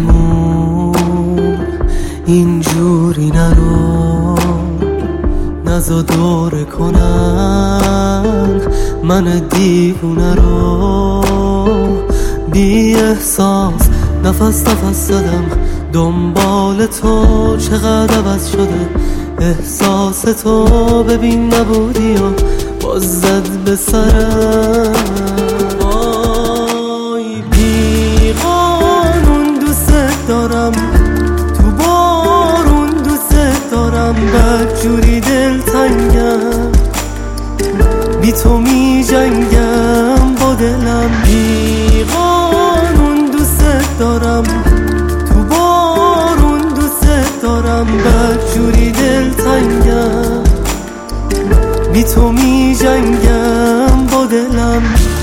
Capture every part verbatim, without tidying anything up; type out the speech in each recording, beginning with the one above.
بمون اینجوری نرو، نزا دوره کنن من دیوونه رو. بی احساس نفس نفس زدم دنبال تو، چقدر عوض شده احساس تو. ببین نبودی و باز زد به سرم. وای بی قانون دوست دارم، تو بارون دوست دارم، بدجوری دلتنگم، بی تو می جنگم با دلم. بی قانون دوست دارم، تو بارون دوست دارم، بدجوری دلتنگم، بی تو می جنگم با دلم.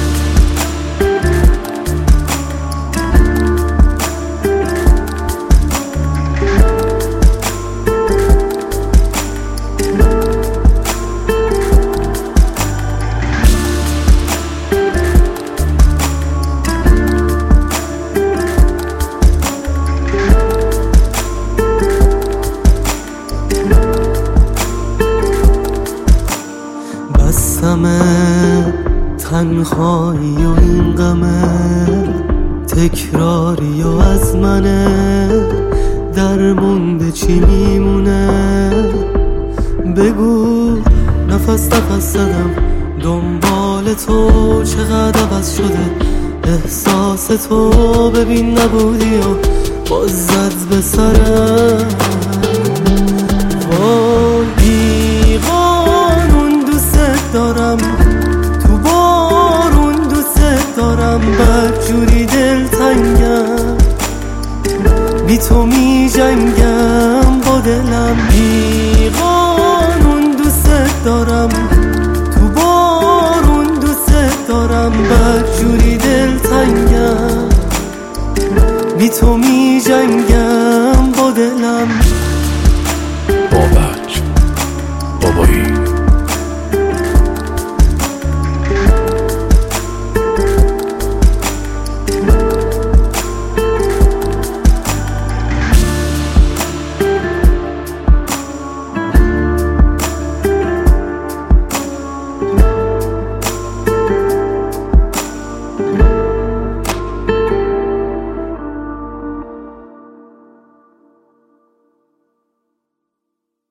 بسمه تنهایی و این غمه تکراری و از منه، در مونده چی میمونه بگو. نفس نفس زدم دنبال تو، چقدر عوض شده احساس تو. ببین نبودی و باز زد به سرم. وای بی قانون دوست دارم، تو بارون دوست دارم، بدجوری دلتنگم، بی تو می جنگم با دلم. بی قانون دوست دارم، تو بارون دوست دارم، بدجوری دلتنگم، بی تو می جنگم با دلم. بابک بابایی